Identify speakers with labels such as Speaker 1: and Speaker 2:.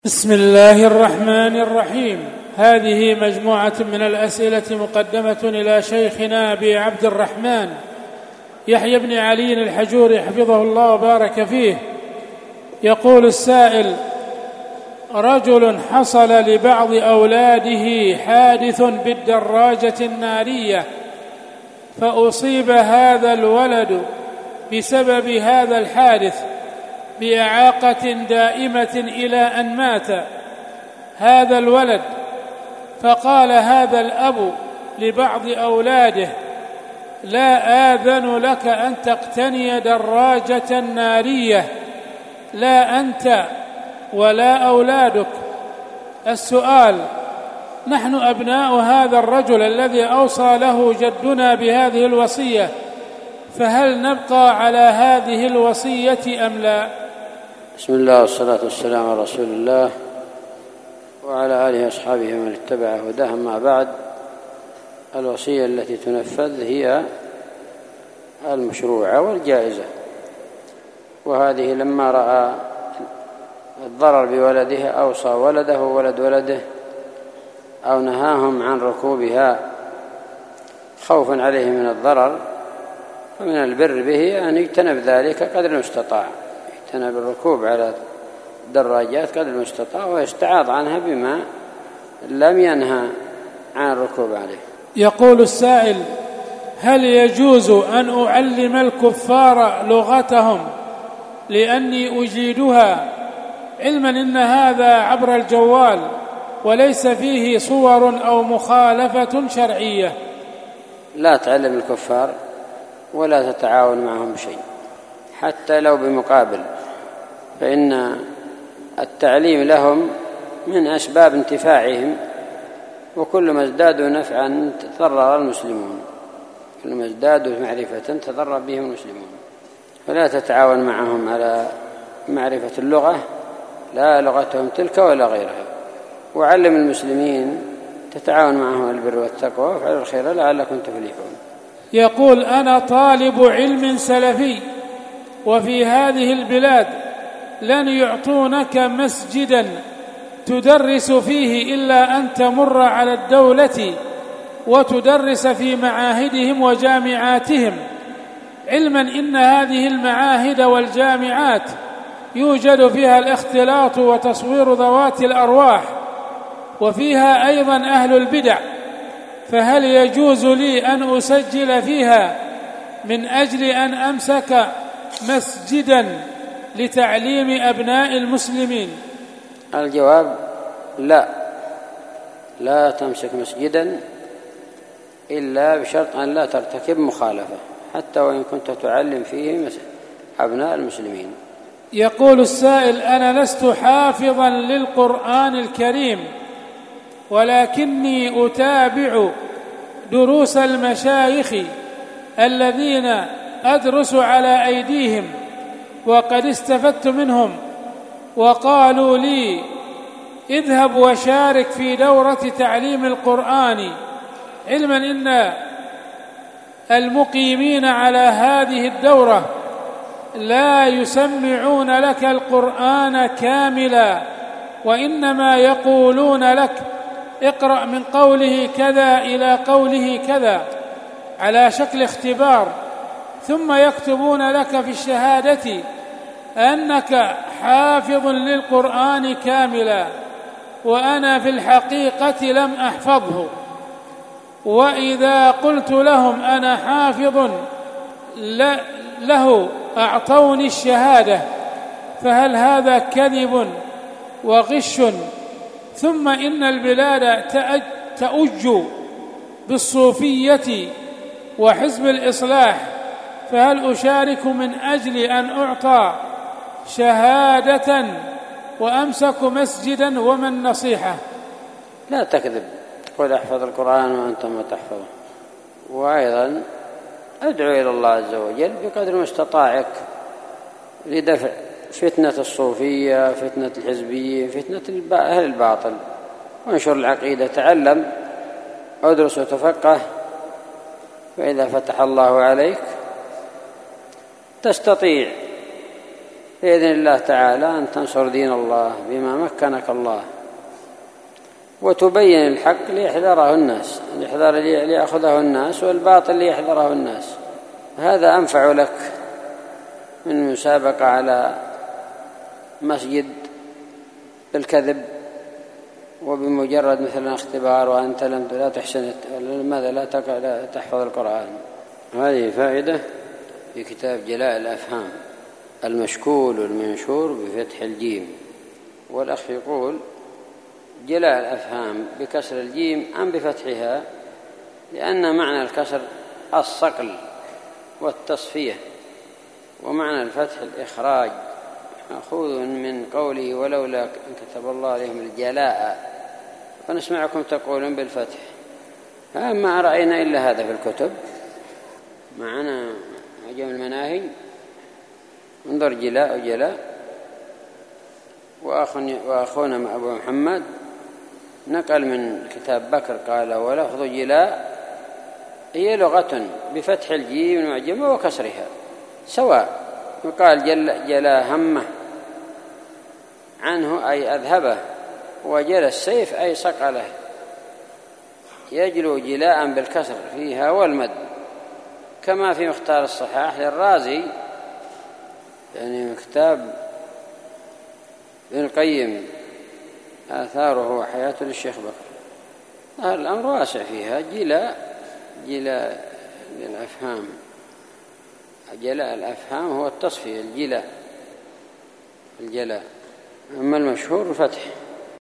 Speaker 1: بسم الله الرحمن الرحيم. هذه مجموعة من الأسئلة مقدمة إلى شيخنا أبي عبد الرحمن يحيى بن علي الحجوري حفظه الله وبارك فيه. يقول السائل: رجل حصل لبعض أولاده حادث بالدراجة النارية، فأصيب هذا الولد بسبب هذا الحادث بإعاقة دائمة إلى أن مات هذا الولد، فقال هذا الأب لبعض أولاده: لا آذن لك أن تقتني دراجة نارية، لا أنت ولا أولادك. السؤال: نحن أبناء هذا الرجل الذي أوصى له جدنا بهذه الوصية، فهل نبقى على هذه الوصية أم لا؟
Speaker 2: بسم الله والصلاة والسلام على رسول الله وعلى آله وأصحابه ومن اتبع هداه. أما بعد، الوصية التي تنفذ هي المشروعة والجائزة، وهذه لما رأى الضرر بولده أوصى ولده وولد ولده أو نهاهم عن ركوبها خوفا عليه من الضرر، فمن البر به أن يجتنب ذلك قدر المستطاع، يجتنب الركوب على الدراجات قدر المستطاع ويستعاض عنها بما لم ينهى عن الركوب عليه.
Speaker 1: يقول السائل: هل يجوز أن أعلم الكفار لغتهم لأني أجيدها، علما أن هذا عبر الجوال وليس فيه صور أو مخالفة شرعية؟
Speaker 2: لا تعلم الكفار ولا تتعاون معهم بشيء حتى لو بمقابل، فإن التعليم لهم من أسباب انتفاعهم، وكل ما ازدادوا نفعا تضرر المسلمون، كل ما ازدادوا معرفة تضرر بهم المسلمون. فلا تتعاون معهم على معرفة اللغة، لا لغتهم تلك ولا غيرها، وعلم المسلمين تتعاون معهم البر والتقوى وفعل الخير لعلكم تفلحون.
Speaker 1: يقول: أنا طالب علم سلفي، وفي هذه البلاد لن يعطونك مسجدا تدرس فيه إلا أن تمر على الدولة وتدرس في معاهدهم وجامعاتهم، علما إن هذه المعاهد والجامعات يوجد فيها الاختلاط وتصوير ذوات الأرواح، وفيها أيضا أهل البدع، فهل يجوز لي أن أسجل فيها من أجل أن أمسك مسجدا لتعليم أبناء المسلمين؟
Speaker 2: الجواب: لا تمسك مسجدا إلا بشرط أن لا ترتكب مخالفة، حتى وإن كنت تعلم فيه أبناء المسلمين.
Speaker 1: يقول السائل: أنا لست حافظا للقرآن الكريم، ولكني أتابع دروس المشايخ الذين أدرس على أيديهم، وقد استفدت منهم، وقالوا لي: اذهب وشارك في دورة تعليم القرآن، علما إن المقيمين على هذه الدورة لا يسمعون لك القرآن كاملا، وإنما يقولون لك: اقرأ من قوله كذا إلى قوله كذا على شكل اختبار، ثم يكتبون لك في الشهادة أنك حافظ للقرآن كاملا، وأنا في الحقيقة لم أحفظه. وإذا قلت لهم أنا حافظ له أعطوني الشهادة، فهل هذا كذب وغش؟ ثم إن البلاد تؤج بالصوفية وحزب الإصلاح، فهل أشارك من أجل أن أعطى شهادة وأمسك مسجدا؟ وما النصيحة؟
Speaker 2: لا تكذب، تقول احفظ القرآن وأنت ما تحفظه. وأيضا أدعو إلى الله عز وجل بقدر ما استطاعك لدفع فتنة الصوفية، فتنة الحزبية، فتنة أهل الباطل، وانشر العقيدة، تعلم، ادرس وتفقه، فإذا فتح الله عليك تستطيع بإذن الله تعالى أن تنصر دين الله بما مكنك الله، وتبين الحق ليحذره الناس، ليأخذه الناس، والباطل ليحذره الناس. هذا أنفع لك من مسابقة على مسجد بالكذب وبمجرد مثلا اختبار وأنت لا تحسن، لماذا لا تحفظ القرآن. هذه فائدة في كتاب جلاء الأفهام. المشكول والمنشور بفتح الجيم. والأخ يقول: جلاء الأفهام بكسر الجيم أم بفتحها؟ لأن معنى الكسر الصقل والتصفية، ومعنى الفتح الإخراج، مأخوذ من قوله: ولولا أن كتب الله عليهم الجلاء. فنسمعكم تقولون بالفتح، ما رأينا إلا هذا في الكتب. معنا عجم المناهج، انظر جلاء وجلاء. وأخونا أبو محمد نقل من كتاب بكر قال: ولفظ جلاء هي لغة بفتح الجيم المعجمة وكسرها سواء، يقال جلا همه عنه أي أذهبه، وجل السيف أي صقله. يجلو جلاء بالكسر فيها والمد، كما في مختار الصحاح للرازي، يعني كتاب ابن القيم آثاره وحياته للشيخ بكر. الأمر واسع فيها. جلاء للأفهام، جلاء الأفهام هو التصفية، الجلاء. أما المشهور فتح.